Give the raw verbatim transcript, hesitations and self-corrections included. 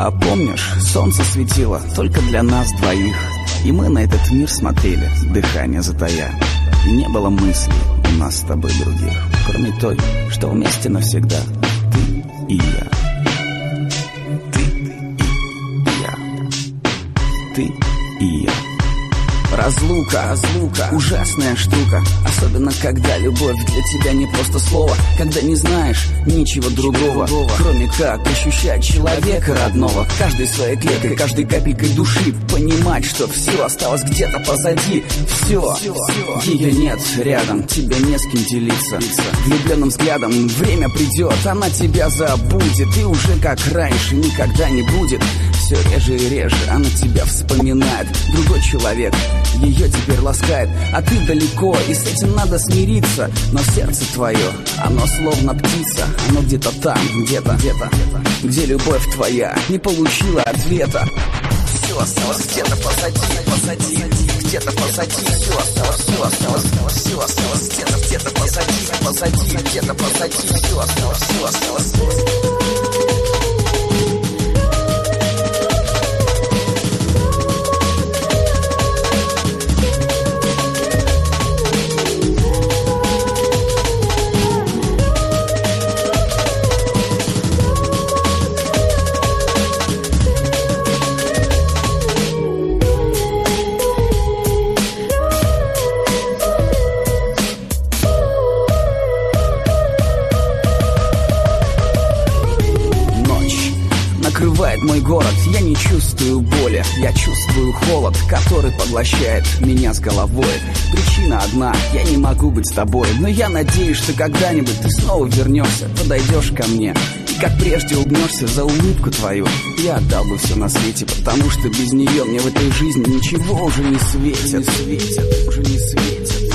А помнишь, солнце светило только для нас двоих, и мы на этот мир смотрели, дыхание затая. И не было мыслей у нас с тобой других, кроме той, что вместе навсегда ты и я. Ты и я. Ты и я. Разлука, разлука, ужасная штука. Особенно когда любовь для тебя не просто слово, когда не знаешь ничего другого, кроме как ощущать человека родного. Каждой своей клеткой, каждой копейкой души понимать, что все осталось где-то позади. Все, ее нет рядом, тебе не с кем делиться. Влюбленным взглядом время придет, она тебя забудет, и уже как раньше никогда не будет. Все реже и реже она тебя вспоминает. Другой человек ее теперь ласкает, а ты далеко, и с этим надо смириться. Но сердце твое, оно словно птица, оно где-то там, где-то, где-то, где любовь твоя не получила ответа. Все осталось где-то позади, позади, где-то позади. Все осталось, все осталось, все осталось где-то, где-то позади, позади, где-то позади. Все осталось, все осталось. Накрывает мой город, я не чувствую боли, я чувствую холод, который поглощает меня с головой. Причина одна, я не могу быть с тобой, но я надеюсь, что когда-нибудь ты снова вернешься, подойдешь ко мне и как прежде улыбнешься за улыбку твою. Я отдал бы все на свете, потому что без нее мне в этой жизни ничего уже не светит, уже не светит, уже не светит.